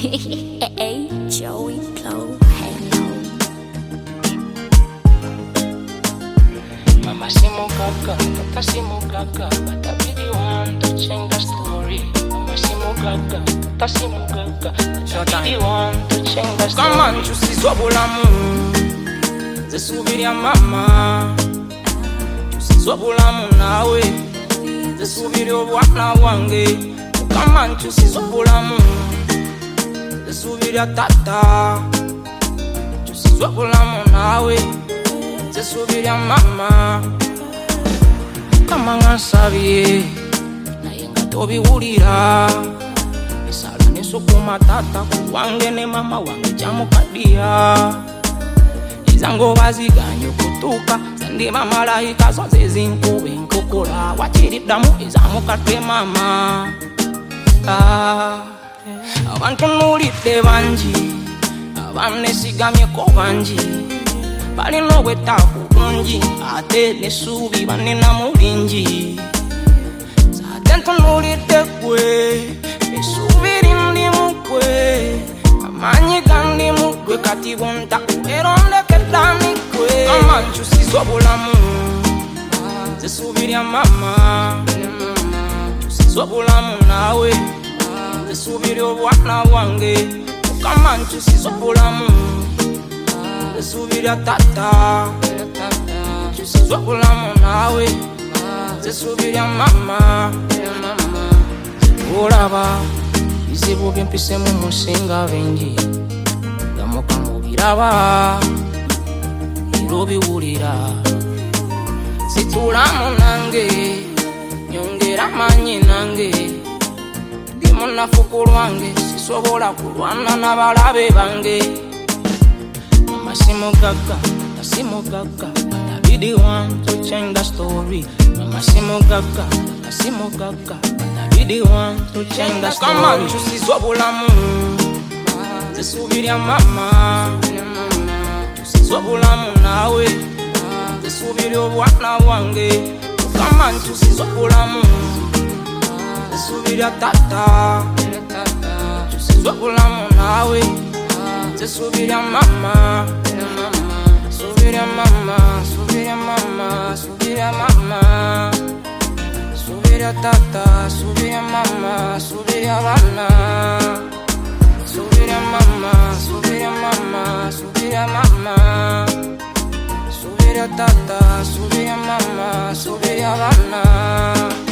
Hey, Joey Blow, hello. Mama Simo Gaga, Papa Simo Gaga, but I really want to change the story. Mama Simo Gaga, Papa Simo Gaga, but I really want to change the story. Come on, tusizobulamu zesubirya mama, tusizobulamu nawe zesubirya obwana bwange. Come on, tusizobulamu zesubirya tata, tusizobulamu nawe zesubirya mama. Kama ngansabye naye nga tobiwulira, esala nesukuma tata kuwange ne mama wange kyamukaddiya. Izango baziganye okutuuka zandi bamalayika zonse zinkuba enkokola, wakiriddamu ezamukadde mama. Abantu nulidde bangi, abanesigamyeko bangi, balina obwetaavu bungi ate nesuubi banena mulingi. Ate ntunulidde gwe esuubi lindi mugwe, amanyi gandi mugwe kati bonta erondekeddani gwe. Mama nkyusiza obulamu zesuubirya mama, nkyusiza obulamu nawe zesubirya obwana bwange. Mukama nkyusiza obulamu zesubirya tata, nkyusiza obulamu nawe zesubirya mama. Olaba bizibu byempisemu musinga bingi, gamuka mubiraba era obiwulira. Situlamu nange nyongera manyi nange, ndi munafuku lwange sisobola kulwana n'abalabe bange. Mama Simo Gaga, Papa Simo Gaga, but I really want to change the story. Mama Simo Gaga, Papa Simo Gaga, but I really want to change the story. Come on, tusizwa obulamu zesubirya mama, tusizwa obulamu nawe zesubirya obwana bwange. Come on, tusizwa obulamu zesubirya tata, tusizwa obulamu nawe zesubirya mama. Subirya mama, subirya mama, subirya mama, subirya tata, subirya mama, subirya bana. Subirya mama, subirya mama, subirya mama, subirya tata, subirya mama, subirya bana.